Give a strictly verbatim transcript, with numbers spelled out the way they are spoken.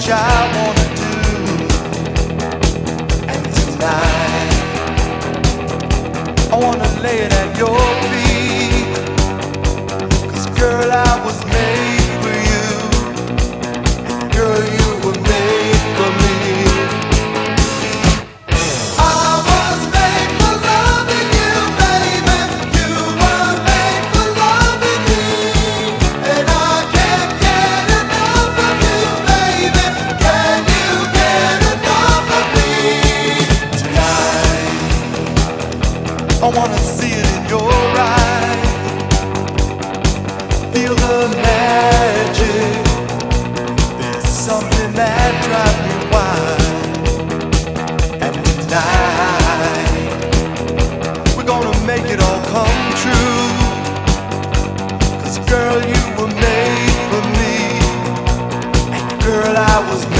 I wanna do. And tonight I wanna lay it at your feet. 'Cause girl, I was made for you. And girl, you were made for me. I was made for loving you, baby. You were made for loving me. And I can't get enough of you, baby. Can you get enough of me? Tonight I wanna see it in your eyes. Feel the magic. There's something that drives me wild. And tonight we're gonna make it all come true. 'Cause girl, you were made for me. And girl, I was made